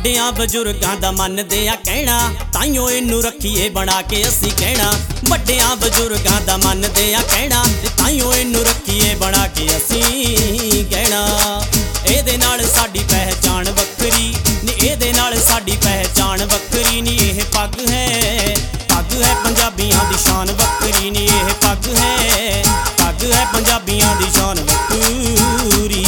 ਵੱਡਿਆਂ ਬਜ਼ੁਰਗਾਂ ਦਾ ਮੰਨਦੇ ਆ ਕਹਿਣਾ, ਤਾਈਓ ਇਹਨੂੰ ਰੱਖੀਏ ਬਣਾ ਕੇ ਅਸੀਂ ਕਹਿਣਾ। ਵੱਡਿਆਂ ਬਜ਼ੁਰਗਾਂ ਦਾ ਮੰਨਦੇ ਆ ਕਹਿਣਾ, ਤਾਈਓ ਇਹਨੂੰ ਰੱਖੀਏ ਬਣਾ ਕੇ ਅਸੀਂ ਕਹਿਣਾ। ਇਹਦੇ ਨਾਲ ਸਾਡੀ ਪਹਿਚਾਣ ਵੱਖਰੀ ਨੀ, ਇਹਦੇ ਨਾਲ ਸਾਡੀ ਪਹਿਚਾਣ ਵੱਖਰੀ ਨੀ। ਇਹ ਪੱਗ ਹੈ, ਪੱਗ ਹੈ ਪੰਜਾਬੀਆਂ ਦੀ ਸ਼ਾਨ ਵੱਖਰੀ ਨੀ। ਇਹ ਪੱਗ ਹੈ, ਪੱਗ ਹੈ ਪੰਜਾਬੀਆਂ ਦੀ ਸ਼ਾਨ ਵੱਖਰੀ।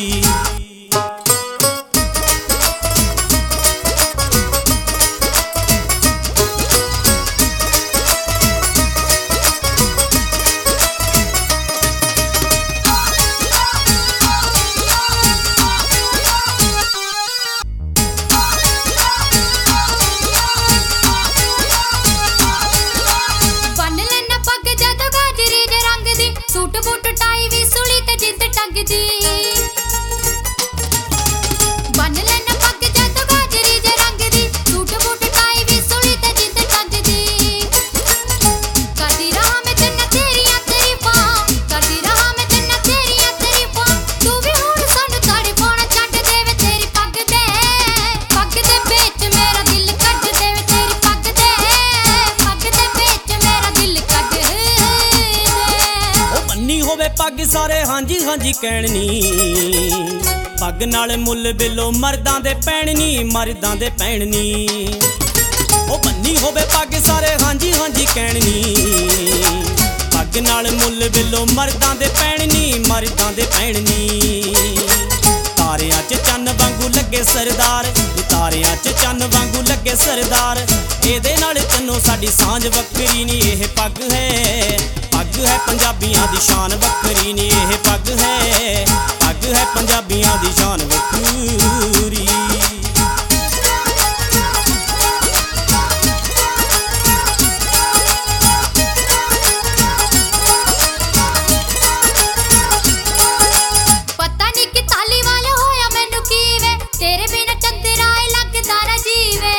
सूट बूट टाई भी सुली ते जिंद टंगदी, बन लेना पग जद गाजरी जे रंग दी। सूट बूट टाई भी सुली ते जिंद टंगदी। करदी रहा मैं तेना तेरियां तारीफां, करदी रहा मैं तेना तेरियां तारीफां। तू भी हुण सानू ताड़ी पाउणा छड्ड देवे तेरी पग दे विच मेरा दिल कढ देवे। तेरी पग दे विच मेरा दिल कढ दे। होवे पग सारे हांजी हांजी कहनी, पग नाल मुल बिलो मर्दां दे पैणनी, मर्दां दे पैणनी। ओ बन्नी होवे पग सारे हांजी हांजी कहनी, पग नाल मुल बिलो मर्दां दे पैणनी, मर्दां दे पैणनी। तारियां च चन्न वांगू लगे सरदार, तारियां च चन्न वांगू लगे सरदार। ਇਹਦੇ ਨਾਲ ਤੈਨੂੰ ਸਾਡੀ ਸਾਂਝ ਵੱਖਰੀ ਨੀ। ਇਹ ਪੱਗ ਹੈ, पग है पंजाबियां दी शान वखरी नी। यह पग है पंजाबियां दी शान वखरी। पता नहीं कि ताली वाले होया मैनू कीवे, तेरे बिना चंदरा लगदा ना जीवे।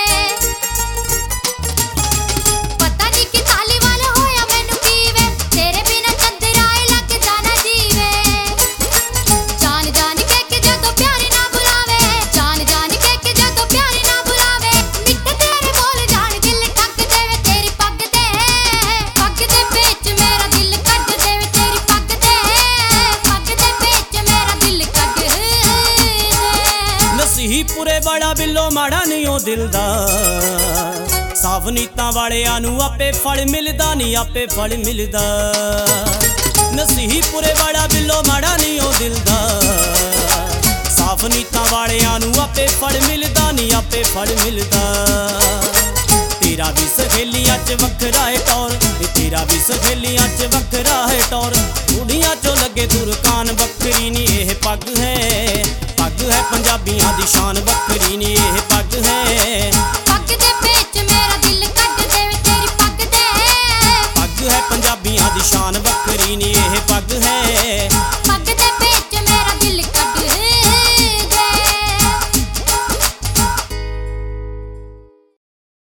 पता नहीं कि ताली वाले होया मैनू कीवे, तेरे बिना चंदरा लगदा ना जीवे। जान जान के जदों प्यार ना बुलावे, जान जान के जदों प्यार ना बुलावे। मिठे तेरे बोल जान दिल ठग देवे। तेरी पग दे विच मेरा दिल कढ देवे। तेरी पग दे विच मेरा दिल कढ दे। नसीहीपुरे वाला बिलो माड़ा नहीं ओ दिल दा, साफ नीतां वालियां नूं आपे फल मिलदा नी, आपे फल मिलदा। नसीहीपुरे वाला बिलो माड़ा नहीं ओ दिल दा, साफ नीतां वालियां नूं आपे फल मिलदा नी, आपे फल मिलदा। तेरा भी सहेलियां च वखरा है टौर, तेरा भी सहेलियां च वखरा है टौर। कुड़ियां चो लगे तुरकान वखरी नी। यह पग है पंजाबियां दी शान वखरी नी। यह पग दे विच मेरा दिल कढ देवे। तेरी पग है पंजाबियां दी शान वखरी नी। यह पग है